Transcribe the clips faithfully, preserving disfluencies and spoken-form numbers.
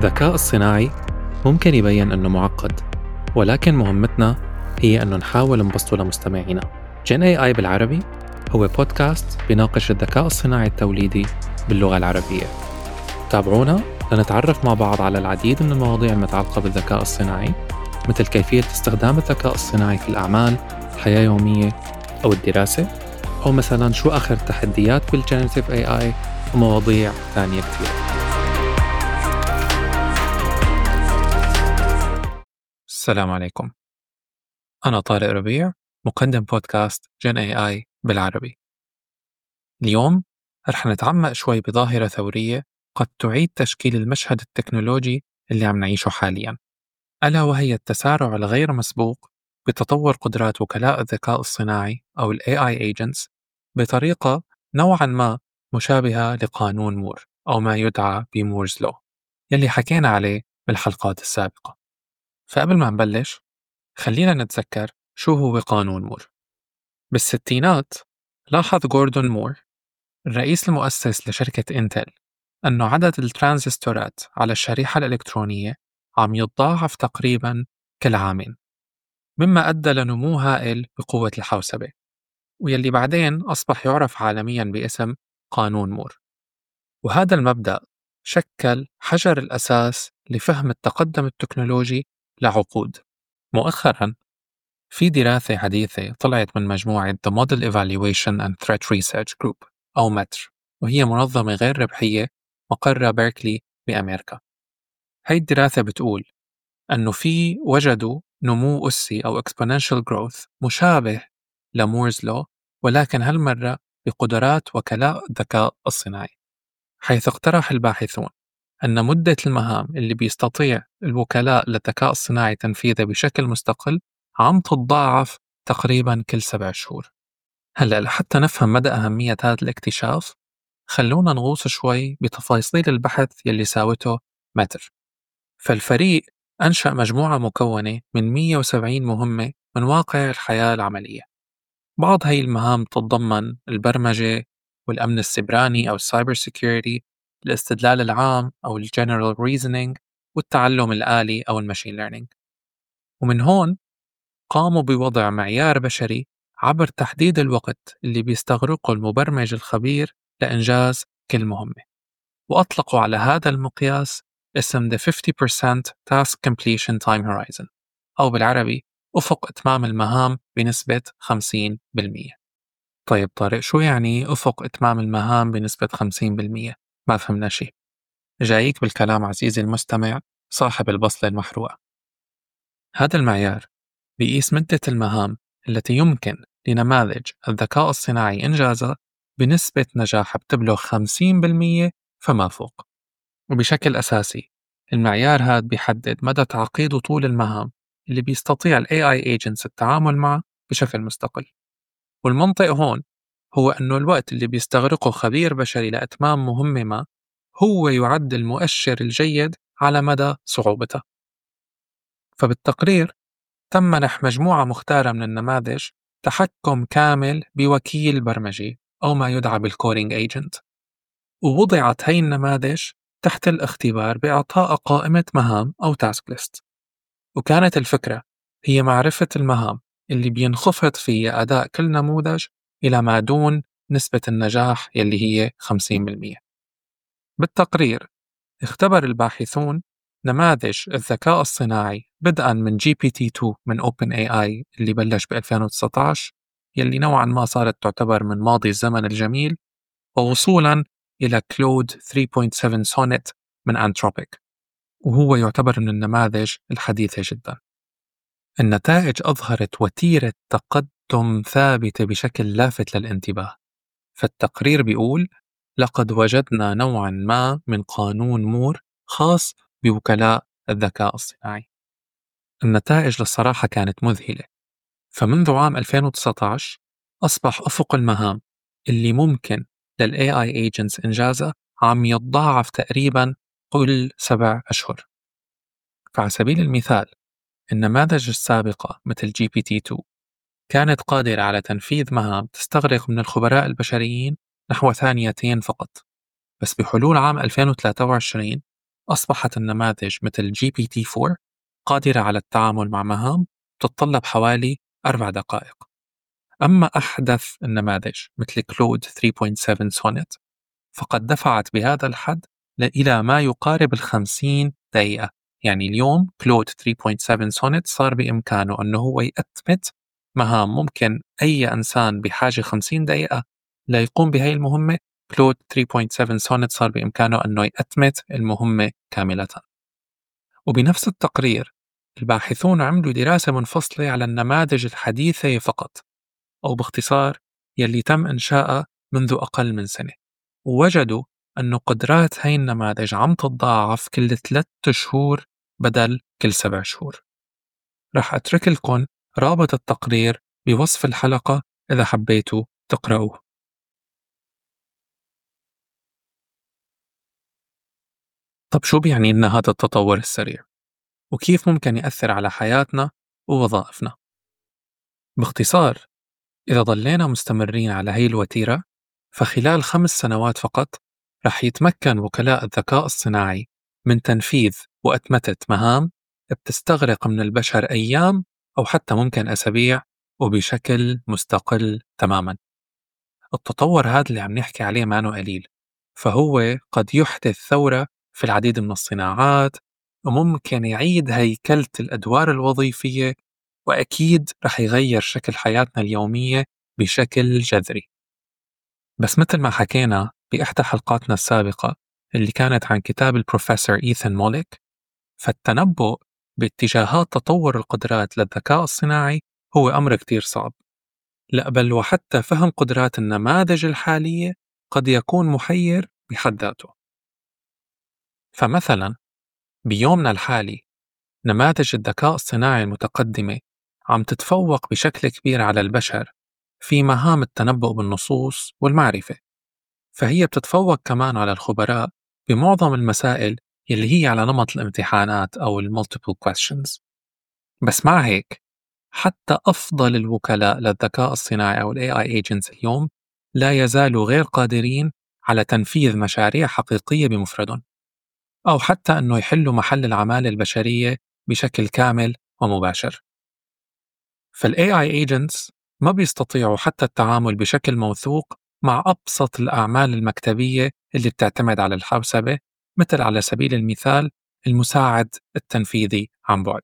الذكاء الصناعي ممكن يبين أنه معقد، ولكن مهمتنا هي أنه نحاول نبسطه لمستمعينا. جين إيه آي بالعربي هو بودكاست بيناقش الذكاء الصناعي التوليدي باللغة العربية. تابعونا لنتعرف مع بعض على العديد من المواضيع المتعلقة بالذكاء الصناعي، مثل كيفية استخدام الذكاء الصناعي في الأعمال، الحياة اليومية أو الدراسة، أو مثلا شو آخر التحديات بالجينيراتيف إيه آي ومواضيع ثانية كثيرة. السلام عليكم، أنا طارق ربيع، مقدم بودكاست جين إيه آي بالعربي. اليوم رح نتعمق شوي بظاهرة ثورية قد تعيد تشكيل المشهد التكنولوجي اللي عم نعيشه حالياً، ألا وهي التسارع الغير مسبوق بتطور قدرات وكلاء الذكاء الصناعي أو ال إيه آي agents بطريقة نوعاً ما مشابهة لقانون مور أو ما يدعى بمورز لو يلي حكينا عليه بالحلقات السابقة. فقبل ما نبلش خلينا نتذكر شو هو قانون مور. بالستينات لاحظ غوردون مور الرئيس المؤسس لشركة إنتل أنه عدد الترانزستورات على الشريحة الإلكترونية عم يتضاعف تقريباً كل عامين، مما أدى لنمو هائل بقوة الحوسبة، ويلي بعدين أصبح يعرف عالمياً باسم قانون مور. وهذا المبدأ شكل حجر الأساس لفهم التقدم التكنولوجي لعقود. مؤخراً في دراسة حديثة طلعت من مجموعة The Model Evaluation and Threat Research Group أو متر، وهي منظمة غير ربحية مقرها بيركلي بأمريكا. هاي الدراسة بتقول أنه في وجدوا نمو أسي أو exponential growth مشابه لمورز لو، ولكن هالمرة بقدرات وكلاء الذكاء الصناعي، حيث اقترح الباحثون أن مدة المهام اللي بيستطيع الوكلاء للذكاء الصناعي تنفيذها بشكل مستقل عم تتضاعف تقريباً كل سبع شهور. هلأ لحتى نفهم مدى أهمية هذا الاكتشاف خلونا نغوص شوي بتفاصيل البحث يلي ساوته متر. فالفريق أنشأ مجموعة مكونة من مية وسبعين مهمة من واقع الحياة العملية. بعض هاي المهام تتضمن البرمجة والأمن السيبراني أو السايبر سيكيورتي، الاستدلال العام أو الجنرال ريزنينج، والتعلم الآلي أو الماشين ليرنينج. ومن هون قاموا بوضع معيار بشري عبر تحديد الوقت اللي بيستغرقه المبرمج الخبير لإنجاز كل مهمة، وأطلقوا على هذا المقياس اسم The fifty percent Task Completion Time Horizon، أو بالعربي أفق إتمام المهام بنسبة خمسين بالمية. طيب طارق، شو يعني أفق إتمام المهام بنسبة خمسين بالمية؟ ما فهمنا شيء. جايك بالكلام عزيزي المستمع صاحب البصلة المحروقة. هذا المعيار بيقيس مدة المهام التي يمكن لنماذج الذكاء الصناعي إنجازها بنسبة نجاح بتبلغ خمسين بالمية فما فوق. وبشكل أساسي المعيار هذا بيحدد مدى تعقيد وطول المهام اللي بيستطيع ال إيه آي agents التعامل معه بشكل مستقل. والمنطق هون هو أنه الوقت اللي بيستغرقه خبير بشري لإتمام مهمة ما هو يعد المؤشر الجيد على مدى صعوبتها. فبالتقرير تم منح مجموعة مختارة من النماذج تحكم كامل بوكيل برمجي أو ما يدعى بالكودينج ايجنت، ووضعت هاي النماذج تحت الاختبار بإعطاء قائمة مهام أو تاسك ليست. وكانت الفكرة هي معرفة المهام اللي بينخفض فيها أداء كل نموذج إلى ما دون نسبة النجاح يلي هي خمسين بالمية. بالتقرير اختبر الباحثون نماذج الذكاء الصناعي بدءاً من جي بي تي تو من أوبن إيه آي اللي بلش ب ألفين وتسعة عشر، يلي نوعاً ما صارت تعتبر من ماضي الزمن الجميل، ووصولاً إلى كلود ثلاثة فاصلة سبعة سونيت من أنتروبيك، وهو يعتبر من النماذج الحديثة جداً. النتائج أظهرت وتيرة تقدم ثابتة بشكل لافت للانتباه. فالتقرير بيقول: لقد وجدنا نوعاً ما من قانون مور خاص بوكلاء الذكاء الصناعي. النتائج للصراحة كانت مذهلة. فمنذ عام ألفين وتسعة عشر أصبح أفق المهام اللي ممكن لل إيه آي agents إنجازها عم يتضاعف تقريباً كل سبع أشهر. فعلى سبيل المثال النماذج السابقة مثل جي بي تي تو كانت قادرة على تنفيذ مهام تستغرق من الخبراء البشريين نحو ثانيتين فقط، بس بحلول عام ألفين وثلاثة وعشرين أصبحت النماذج مثل جي بي تي فور قادرة على التعامل مع مهام تتطلب حوالي أربع دقائق. أما أحدث النماذج مثل كلود ثلاثة فاصلة سبعة سونيت فقد دفعت بهذا الحد ل- إلى ما يقارب الخمسين دقيقة. يعني اليوم كلود ثلاثة فاصلة سبعة سونيت صار بإمكانه أنه هو يأتمت مهام ممكن أي إنسان بحاجة خمسين دقيقة ليقوم بهذه المهمة. كلود ثلاثة فاصلة سبعة سونيت صار بإمكانه أنه يأتمت المهمة كاملة. وبنفس التقرير الباحثون عملوا دراسة منفصلة على النماذج الحديثة فقط، أو باختصار يلي تم إنشائها منذ أقل من سنة، ووجدوا أن قدرات هاي النماذج عم تتضاعف كل ثلاثة شهور بدل كل سبع شهور. رح أترك لكم رابط التقرير بوصف الحلقة إذا حبيتوا تقرأوه. طب شو بيعني لنا هذا التطور السريع؟ وكيف ممكن يأثر على حياتنا ووظائفنا؟ باختصار، إذا ضلينا مستمرين على هي الوتيرة فخلال خمس سنوات فقط رح يتمكن وكلاء الذكاء الصناعي من تنفيذ وأتمتة مهام بتستغرق من البشر أيام أو حتى ممكن أسابيع وبشكل مستقل تماما. التطور هذا اللي عم نحكي عليه ما أنه قليل، فهو قد يحدث ثورة في العديد من الصناعات، وممكن يعيد هيكلة الأدوار الوظيفية، وأكيد رح يغير شكل حياتنا اليومية بشكل جذري. بس مثل ما حكينا بإحدى حلقاتنا السابقة اللي كانت عن كتاب البروفيسور إيثان موليك، فالتنبؤ باتجاهات تطور القدرات للذكاء الصناعي هو أمر كتير صعب. لا بل وحتى فهم قدرات النماذج الحالية قد يكون محير بحد ذاته. فمثلا بيومنا الحالي نماذج الذكاء الصناعي المتقدمة عم تتفوق بشكل كبير على البشر في مهام التنبؤ بالنصوص والمعرفة، فهي بتتفوق كمان على الخبراء بمعظم المسائل يلي هي على نمط الامتحانات أو ال multiple questions. بس مع هيك حتى أفضل الوكلاء للذكاء الصناعي أو ال إيه آي agents اليوم لا يزالوا غير قادرين على تنفيذ مشاريع حقيقية بمفردهم، أو حتى أنه يحلوا محل العمالة البشرية بشكل كامل ومباشر. فال إيه آي agents ما بيستطيعوا حتى التعامل بشكل موثوق مع أبسط الأعمال المكتبية اللي بتعتمد على الحوسبة، مثل على سبيل المثال المساعد التنفيذي عن بعد.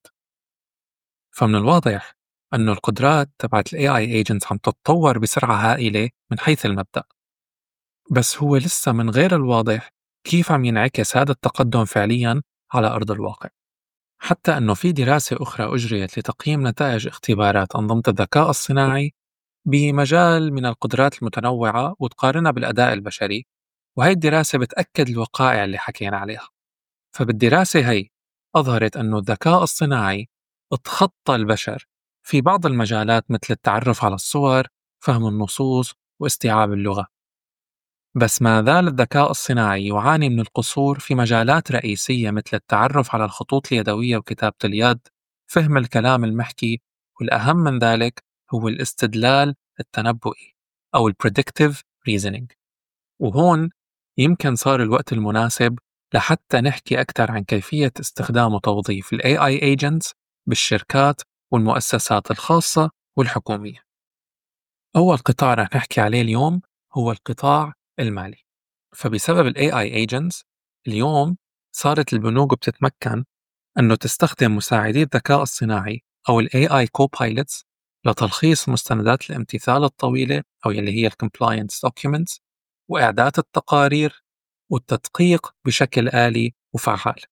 فمن الواضح أن القدرات تبعت ال إيه آي agents عم تتطور بسرعة هائلة من حيث المبدأ، بس هو لسه من غير الواضح كيف عم ينعكس هذا التقدم فعلياً على أرض الواقع. حتى أنه في دراسة أخرى أجريت لتقييم نتائج اختبارات أنظمة الذكاء الصناعي بمجال من القدرات المتنوعة وتقارنها بالأداء البشري، وهي الدراسة بتأكد الوقائع اللي حكينا عليها. فبالدراسة هي أظهرت أنه الذكاء الصناعي اتخطى البشر في بعض المجالات مثل التعرف على الصور، فهم النصوص، واستيعاب اللغة. بس ما زال الذكاء الصناعي يعاني من القصور في مجالات رئيسية مثل التعرف على الخطوط اليدوية وكتابة اليد، فهم الكلام المحكي، والأهم من ذلك هو الاستدلال التنبؤي أو ال predictive reasoning. وهون يمكن صار الوقت المناسب لحتى نحكي أكثر عن كيفية استخدام وتوظيف ال إيه آي agents بالشركات والمؤسسات الخاصة والحكومية. أول قطاع رح نحكي عليه اليوم هو القطاع المالي. فبسبب ال إيه آي agents اليوم صارت البنوك بتتمكن أنه تستخدم مساعدي الذكاء الصناعي أو ال إيه آي co-pilots لتلخيص مستندات الامتثال الطويلة أو يلي هي ال compliance documents، وإعداد التقارير والتدقيق بشكل آلي وفعال.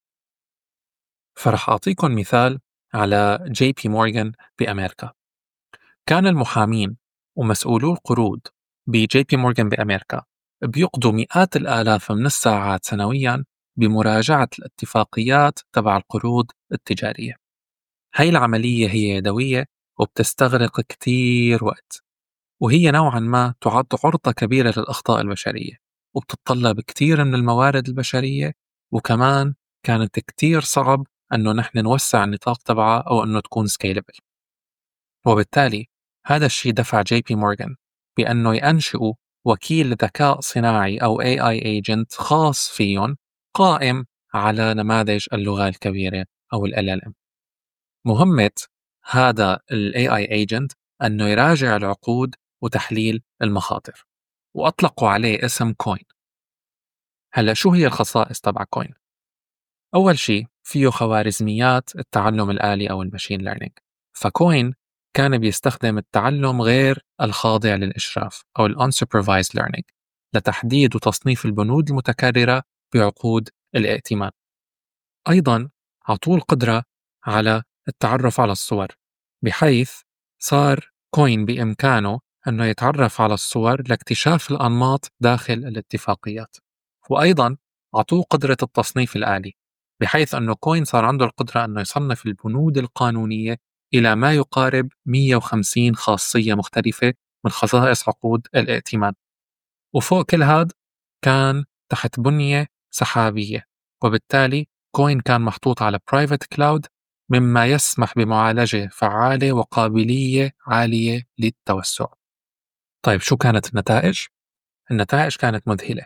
فرح أعطيكم مثال على جي بي مورغان بأمريكا. كان المحامين ومسؤولو القروض بجي بي مورغان بأمريكا بيقضوا مئات الآلاف من الساعات سنوياً بمراجعة الاتفاقيات تبع القروض التجارية. هاي العملية هي يدوية وبتستغرق كتير وقت، وهي نوعاً ما تعد عرضة كبيرة للأخطاء البشرية، وبتتطلب كتير من الموارد البشرية، وكمان كانت كتير صعب أنه نحن نوسع النطاق تبعها أو أنه تكون scalable. وبالتالي هذا الشيء دفع جي بي مورغان بأنه ينشئوا وكيل ذكاء صناعي أو إيه آي agent خاص فيهم، قائم على نماذج اللغة الكبيرة أو ال إل إل إم. مهمة هذا ال إيه آي agent أنه يراجع العقود وتحليل المخاطر، وأطلقوا عليه اسم كوين. هلأ شو هي الخصائص تبع كوين؟ أول شيء فيه خوارزميات التعلم الآلي أو الماشين ليرنينج. فكوين كان بيستخدم التعلم غير الخاضع للإشراف أو ال unsupervised learning لتحديد وتصنيف البنود المتكررة بعقود الائتمان. أيضاً عطوه القدرة على التعرف على الصور، بحيث صار كوين بإمكانه أنه يتعرف على الصور لاكتشاف الأنماط داخل الاتفاقيات. وأيضاً عطوه قدرة التصنيف الآلي، بحيث أنه كوين صار عنده القدرة أنه يصنف البنود القانونية إلى ما يقارب مئة وخمسين خاصية مختلفة من خصائص عقود الائتمان. وفوق كل هذا كان تحت بنية سحابية، وبالتالي كوين كان محطوط على برايفت كلاود، مما يسمح بمعالجة فعالة وقابلية عالية للتوسع. طيب شو كانت النتائج؟ النتائج كانت مذهلة.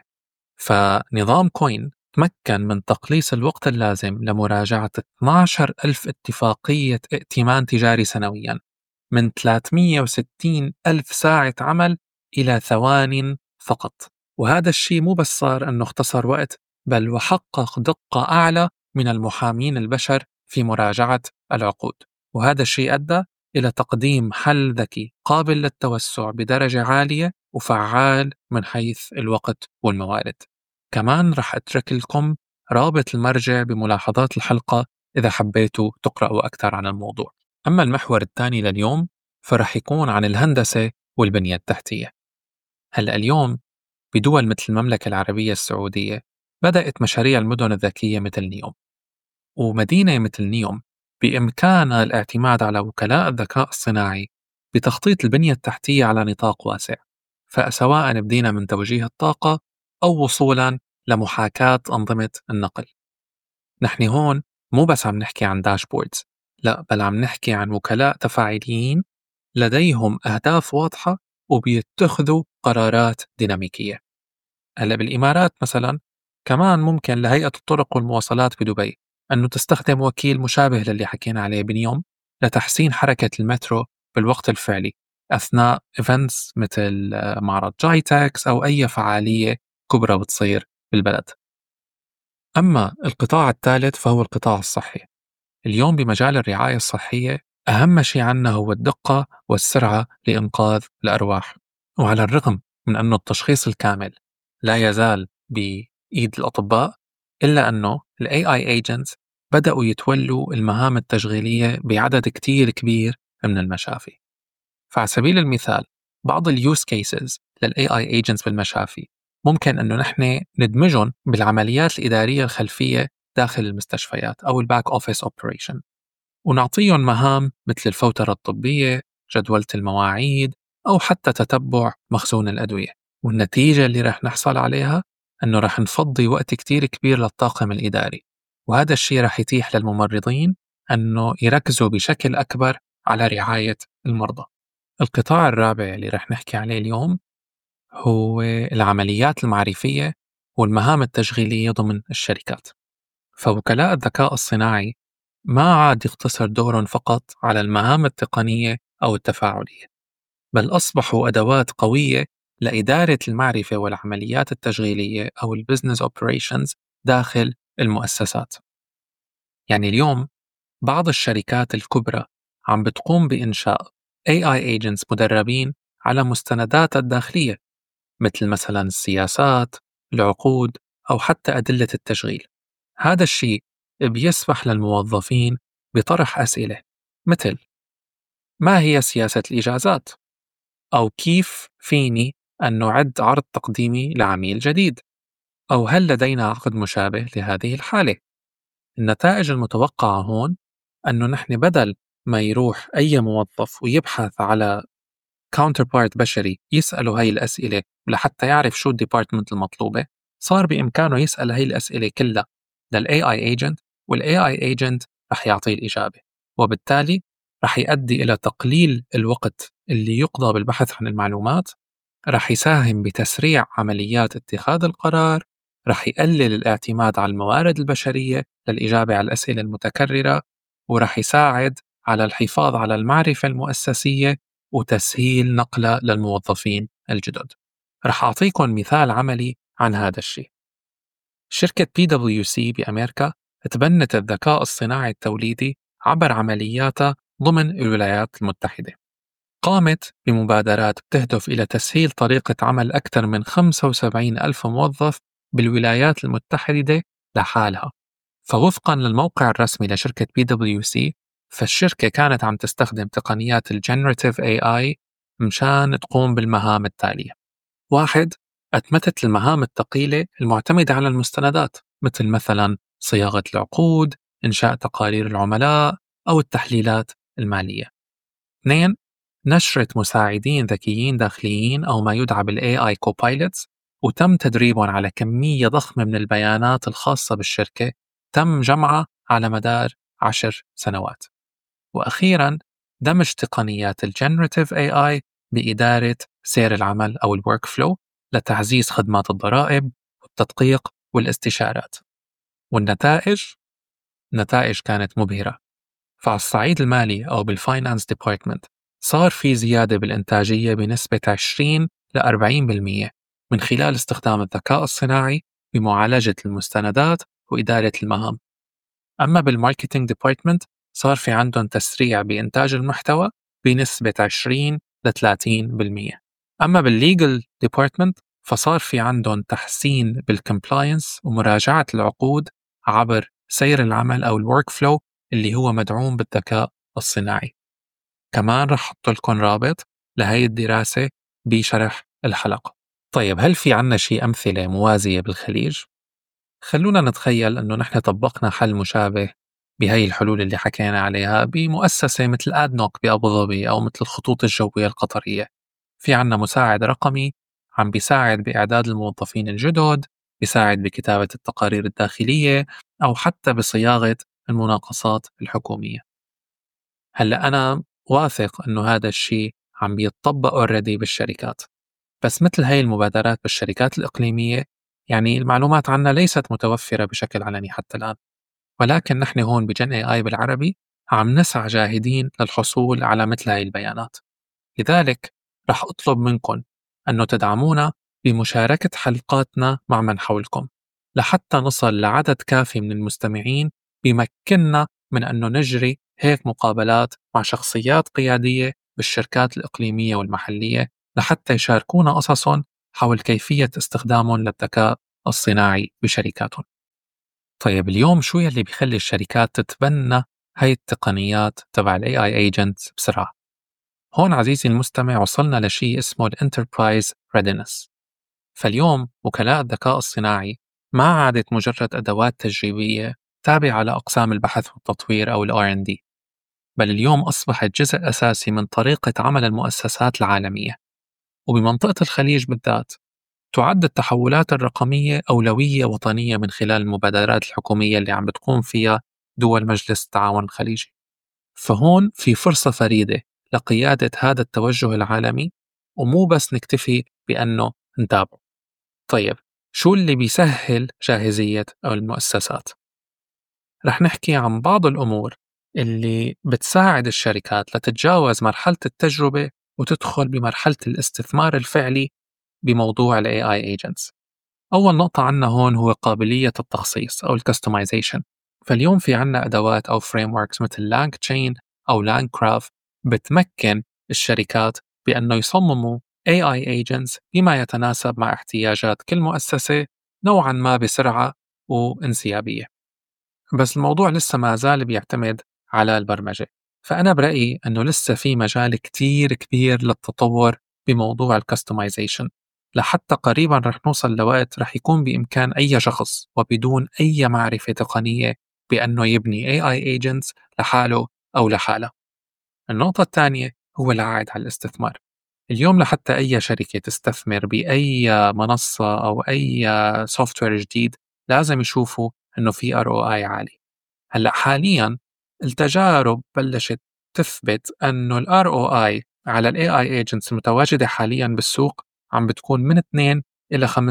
فنظام كوين تمكن من تقليص الوقت اللازم لمراجعة اثني عشر ألف اتفاقية ائتمان تجاري سنوياً من ثلاثمئة وستين ألف ساعة عمل إلى ثوان فقط. وهذا الشيء مو بس صار أنه اختصر وقت، بل وحقق دقة أعلى من المحامين البشر في مراجعة العقود. وهذا الشيء أدى إلى تقديم حل ذكي قابل للتوسع بدرجة عالية وفعال من حيث الوقت والموارد. كمان رح أترك لكم رابط المرجع بملاحظات الحلقة إذا حبيتوا تقرأوا أكثر عن الموضوع. أما المحور الثاني لليوم فرح يكون عن الهندسة والبنية التحتية. هلأ اليوم بدول مثل المملكة العربية السعودية بدأت مشاريع المدن الذكية مثل نيوم. ومدينة مثل نيوم بإمكانها الاعتماد على وكلاء الذكاء الصناعي بتخطيط البنية التحتية على نطاق واسع، فسواء بدينا من توجيه الطاقة أو وصولاً لمحاكاة أنظمة النقل. نحن هون مو بس عم نحكي عن داشبوردز، لا بل عم نحكي عن وكلاء تفاعليين لديهم أهداف واضحة وبيتخذوا قرارات ديناميكية. هلا بالإمارات مثلا كمان ممكن لهيئة الطرق والمواصلات بدبي أنه تستخدم وكيل مشابه للي حكينا عليه بنيوم لتحسين حركة المترو بالوقت الفعلي أثناء إيفنتس مثل معرض جايتكس أو أي فعالية كبرى بتصير بالبلد. أما القطاع الثالث فهو القطاع الصحي. اليوم بمجال الرعاية الصحية أهم شيء عنا هو الدقة والسرعة لإنقاذ الأرواح. وعلى الرغم من أنه التشخيص الكامل لا يزال بإيد الأطباء، إلا أنه ال إيه آي agents بدأوا يتولوا المهام التشغيلية بعدد كتير كبير من المشافي. فعلى سبيل المثال بعض ال use cases لل إيه آي agents بالمشافي ممكن أنه نحن ندمجهم بالعمليات الإدارية الخلفية داخل المستشفيات أو ال back office operation، ونعطيهم مهام مثل الفوترة الطبية، جدولة المواعيد، أو حتى تتبع مخزون الأدوية. والنتيجة اللي رح نحصل عليها أنه رح نفضي وقت كتير كبير للطاقم الإداري، وهذا الشيء رح يتيح للممرضين أنه يركزوا بشكل أكبر على رعاية المرضى. القطاع الرابع اللي رح نحكي عليه اليوم هو العمليات المعرفية والمهام التشغيلية ضمن الشركات. فوكلاء الذكاء الصناعي ما عاد يقتصر دورهم فقط على المهام التقنية أو التفاعلية، بل أصبحوا أدوات قوية لإدارة المعرفة والعمليات التشغيلية أو البزنس أوبريشنز داخل المؤسسات. يعني اليوم بعض الشركات الكبرى عم بتقوم بإنشاء إيه آي agents مدربين على مستندات الداخلية، مثل مثلا السياسات، العقود، أو حتى أدلة التشغيل. هذا الشيء بيسمح للموظفين بطرح أسئلة مثل: ما هي سياسة الإجازات؟ أو كيف فيني أن نعد عرض تقديمي لعميل جديد؟ أو هل لدينا عقد مشابه لهذه الحالة؟ النتائج المتوقعة هون أنه نحن بدل ما يروح أي موظف ويبحث على counterpart بشري يسأله هاي الأسئلة لحتى يعرف شو الديبارتمنت المطلوبة، صار بإمكانه يسأل هاي الأسئلة كلها لل إيه آي agent، وال إيه آي agent رح يعطيه الإجابة، وبالتالي رح يؤدي إلى تقليل الوقت اللي يقضى بالبحث عن المعلومات، رح يساهم بتسريع عمليات اتخاذ القرار رح يقلل الاعتماد على الموارد البشرية للإجابة على الأسئلة المتكررة، ورح يساعد على الحفاظ على المعرفة المؤسسية وتسهيل نقلها للموظفين الجدد. رح أعطيكم مثال عملي عن هذا الشيء. شركة بي دبليو سي بأمريكا تبنت الذكاء الصناعي التوليدي عبر عملياتها ضمن الولايات المتحدة. قامت بمبادرات بتهدف إلى تسهيل طريقة عمل أكثر من خمسة وسبعين ألف موظف بالولايات المتحدة لحالها. فوفقا للموقع الرسمي لشركة بي دبليو سي، فالشركة كانت عم تستخدم تقنيات الجنراتيف إيه آي مشان تقوم بالمهام التالية. واحد، أتمتت المهام الثقيلة المعتمدة على المستندات، مثل مثلا صياغة العقود، إنشاء تقارير العملاء، أو التحليلات المالية. اثنين، نشرت مساعدين ذكيين داخليين أو ما يدعى بال إيه آي Copilots، وتم تدريبهم على كمية ضخمة من البيانات الخاصة بالشركة تم جمعها على مدار عشر سنوات. وأخيراً، دمج تقنيات ال Generative إيه آي بإدارة سير العمل أو ال Workflow لتعزيز خدمات الضرائب والتدقيق والاستشارات. والنتائج؟ النتائج كانت مبهرة. فعلى الصعيد المالي أو بالفاينانس ديبارتمنت صار في زيادة بالإنتاجية بنسبة عشرين إلى أربعين بالمئة من خلال استخدام الذكاء الصناعي بمعالجة المستندات وإدارة المهام. أما بالماركتينج ديبارتمنت صار في عندهم تسريع بإنتاج المحتوى بنسبة عشرين إلى ثلاثين بالمئة. أما بالليجل ديبارتمنت فصار في عندهم تحسين بالكمبلاينس ومراجعة العقود عبر سير العمل أو الورك فلو اللي هو مدعوم بالذكاء الصناعي. كمان رح أحط لكم رابط لهي الدراسة بشرح الحلقة. طيب، هل في عنا شيء أمثلة موازية بالخليج؟ خلونا نتخيل أنه نحن طبقنا حل مشابه بهي الحلول اللي حكينا عليها بمؤسسة مثل آدنوك بأبو ظبي أو مثل الخطوط الجوية القطرية. في عنا مساعد رقمي عم بيساعد بإعداد الموظفين الجدد، بيساعد بكتابة التقارير الداخلية، أو حتى بصياغة المناقصات الحكومية. هلأ أنا واثق أنه هذا الشيء عم بيتطبق already بالشركات، بس مثل هاي المبادرات بالشركات الإقليمية يعني المعلومات عنها ليست متوفرة بشكل علني حتى الآن. ولكن نحن هون بجن إيه آي بالعربي عم نسعى جاهدين للحصول على مثل هاي البيانات. لذلك رح أطلب منكم أنه تدعمونا بمشاركة حلقاتنا مع من حولكم لحتى نصل لعدد كافي من المستمعين بيمكننا من أنه نجري هيك مقابلات مع شخصيات قيادية بالشركات الإقليمية والمحلية لحتى يشاركونا قصصهم حول كيفية استخدامهم للذكاء الصناعي بشركاتهم. طيب، اليوم شو يلي بيخلي الشركات تتبنى هاي التقنيات تبع ال إيه آي agents بسرعة؟ هون عزيزي المستمع وصلنا لشيء اسمه ال Enterprise Readiness. فاليوم وكلاء الذكاء الصناعي ما عادت مجرد أدوات تجريبية تابعة لأقسام البحث والتطوير أو ال آر إند دي، بل اليوم أصبحت جزء أساسي من طريقة عمل المؤسسات العالمية. وبمنطقة الخليج بالذات تعد التحولات الرقمية أولوية وطنية من خلال المبادرات الحكومية اللي عم بتقوم فيها دول مجلس التعاون الخليجي. فهون في فرصة فريدة لقيادة هذا التوجه العالمي، ومو بس نكتفي بأنه نتابعه. طيب، شو اللي بيسهل جاهزية المؤسسات؟ رح نحكي عن بعض الأمور اللي بتساعد الشركات لتتجاوز مرحلة التجربة وتدخل بمرحلة الاستثمار الفعلي بموضوع ال إيه آي agents. أول نقطة عنا هون هو قابلية التخصيص أو ال customization. فاليوم في عنا أدوات أو frameworks مثل LangChain أو LangCraft بتمكن الشركات بأنه يصمموا إيه آي agents بما يتناسب مع احتياجات كل مؤسسة نوعاً ما بسرعة وانسيابية. بس الموضوع لسه ما زال بيعتمد على البرمجة. فأنا برأيي أنه لسه في مجال كتير كبير للتطور بموضوع ال customization، لحتى قريباً رح نوصل لوقت رح يكون بإمكان أي شخص وبدون أي معرفة تقنية بأنه يبني إيه آي agents لحاله أو لحالة. النقطة الثانية هو العائد على الاستثمار. اليوم لحتى أي شركة تستثمر بأي منصة أو أي سوفتوير جديد لازم يشوفوا أنه في آر أو آي عالي. هلأ حالياً التجارب بلشت تثبت أنه ال آر أو آي على ال إيه آي agents المتواجدة حالياً بالسوق عم بتكون من اثنين إلى خمس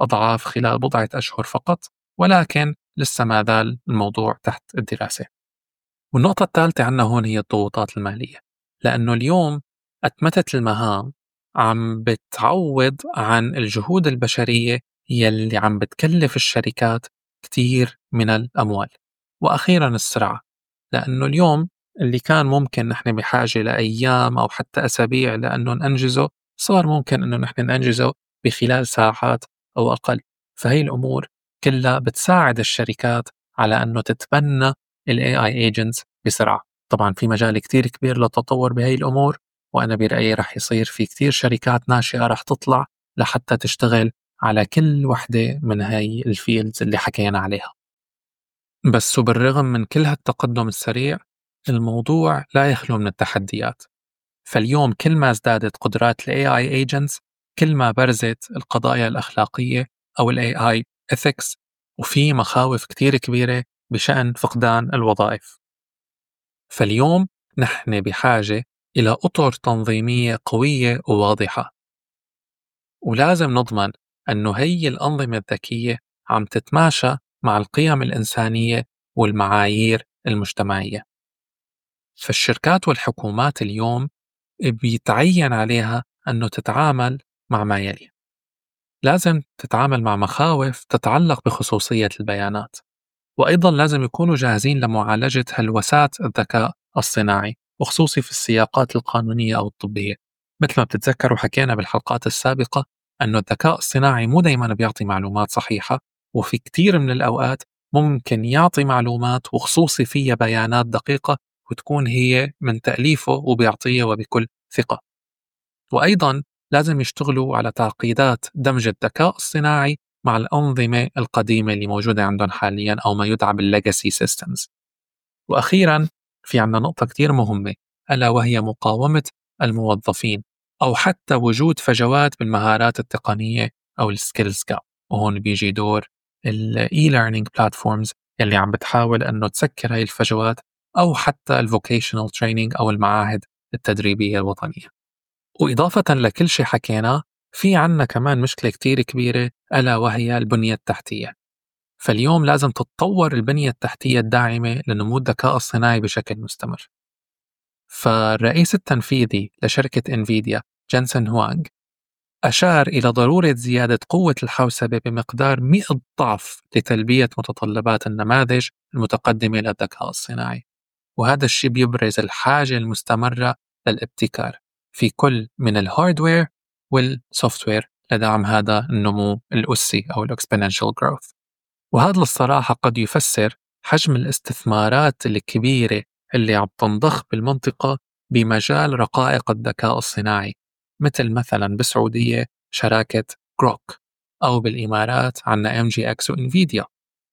أضعاف خلال بضعة أشهر فقط، ولكن لسه ما زال الموضوع تحت الدراسة. والنقطة الثالثة عنا هون هي الضغوطات المالية، لأنه اليوم أتمتة المهام عم بتعوض عن الجهود البشرية يلي عم بتكلف الشركات كتير من الأموال. وأخيرا السرعة، لأنه اليوم اللي كان ممكن نحن بحاجة لأيام أو حتى أسابيع لأنه ننجزه، صار ممكن أنه نحن ننجزه بخلال ساعات أو أقل. فهي الأمور كلها بتساعد الشركات على أنه تتبنى ال إيه آي agents بسرعة. طبعا في مجال كتير كبير للتطور بهاي الأمور، وأنا برأيي رح يصير في كتير شركات ناشئة رح تطلع لحتى تشتغل على كل وحدة من هاي الفيلدز اللي حكينا عليها. بس وبالرغم من كل هالتقدم السريع، الموضوع لا يخلو من التحديات. فاليوم كل ما ازدادت قدرات ال إيه آي agents، كل ما برزت القضايا الأخلاقية أو ال إيه آي ethics، وفي مخاوف كتير كبيرة بشأن فقدان الوظائف. فاليوم نحن بحاجة إلى أطر تنظيمية قوية وواضحة، ولازم نضمن أنه هي الأنظمة الذكية عم تتماشى مع القيم الإنسانية والمعايير المجتمعية. فالشركات والحكومات اليوم بيتعين عليها أنه تتعامل مع ما يلي: لازم تتعامل مع مخاوف تتعلق بخصوصية البيانات، وأيضا لازم يكونوا جاهزين لمعالجة هلوسات الذكاء الصناعي، وخصوصي في السياقات القانونية أو الطبية. مثل ما بتتذكروا حكينا بالحلقات السابقة أنه الذكاء الصناعي مو دايما بيعطي معلومات صحيحة، وفي كتير من الأوقات ممكن يعطي معلومات وخصوصي فيها بيانات دقيقة وتكون هي من تأليفه وبيعطيها وبكل ثقة. وأيضا لازم يشتغلوا على تعقيدات دمج الذكاء الصناعي مع الأنظمة القديمة اللي موجودة عندهم حاليا أو ما يدعى بالlegacy systems. وأخيرا في عنا نقطة كتير مهمة، ألا وهي مقاومة الموظفين أو حتى وجود فجوات بالمهارات التقنية أو السكيلز جاب. وهون بيجي دور ال e-learning platforms يلي عم بتحاول أنه تسكر هاي الفجوات، أو حتى ال vocational training أو المعاهد التدريبية الوطنية. وإضافة لكل شيء حكينا، في عنا كمان مشكلة كتير كبيرة، ألا وهي البنية التحتية. فاليوم لازم تتطور البنية التحتية الداعمة لنمو الذكاء الصناعي بشكل مستمر. فالرئيس التنفيذي لشركة انفيديا جنسن هوانغ أشار إلى ضرورة زيادة قوة الحوسبة بمقدار مئة ضعف لتلبية متطلبات النماذج المتقدمة للذكاء الصناعي. وهذا الشيء بيبرز الحاجة المستمرة للابتكار في كل من الهاردوير والسوفتوير لدعم هذا النمو الأسي أو الإكسبوننشال جروث. وهذا الصراحة قد يفسر حجم الاستثمارات الكبيرة اللي عم تنضخ بالمنطقة بمجال رقائق الذكاء الصناعي، مثل مثلا بالسعودية شراكة جروك، أو بالإمارات عنا إم جي إكس وإنفيديا،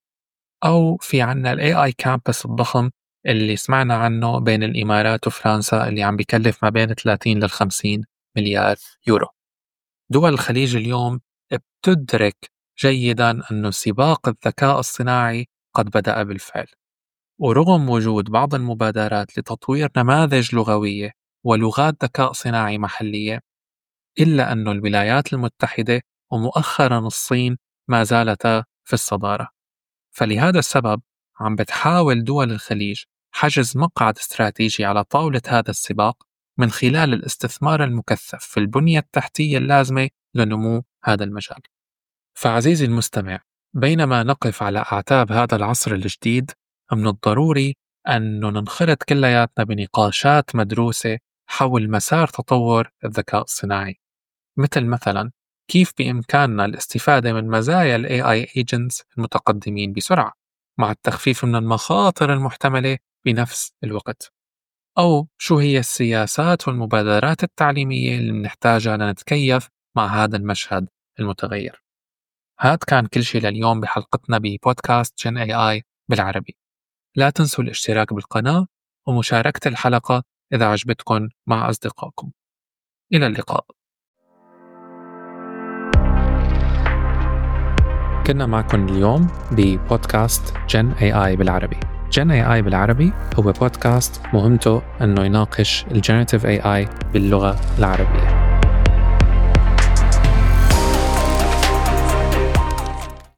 أو في عنا ال إيه آي Campus الضخم اللي سمعنا عنه بين الإمارات وفرنسا اللي عم بيكلف ما بين ثلاثين إلى خمسين مليار يورو. دول الخليج اليوم بتدرك جيدا أن سباق الذكاء الصناعي قد بدأ بالفعل، ورغم وجود بعض المبادرات لتطوير نماذج لغوية ولغات ذكاء صناعي محلية، إلا أن الولايات المتحدة ومؤخرا الصين ما زالتا في الصدارة. فلهذا السبب عم بتحاول دول الخليج حجز مقعد استراتيجي على طاولة هذا السباق من خلال الاستثمار المكثف في البنية التحتية اللازمة لنمو هذا المجال. فعزيزي المستمع، بينما نقف على أعتاب هذا العصر الجديد، من الضروري أن ننخرط كلياتنا بنقاشات مدروسة حول مسار تطور الذكاء الصناعي، مثل مثلا كيف بإمكاننا الاستفادة من مزايا ال إيه آي agents المتقدمين بسرعة مع التخفيف من المخاطر المحتملة بنفس الوقت، أو شو هي السياسات والمبادرات التعليمية اللي نحتاجها لنتكيف مع هذا المشهد المتغير. هذا كان كل شيء لليوم بحلقتنا ببودكاست جن إيه آي بالعربي. لا تنسوا الاشتراك بالقناة ومشاركة الحلقة إذا عجبتكم مع أصدقائكم. إلى اللقاء. كنا معكم اليوم ببودكاست جن إيه آي بالعربي. جن إيه آي بالعربي هو بودكاست مهمته أنه يناقش الجينيراتيف إيه آي باللغة العربية.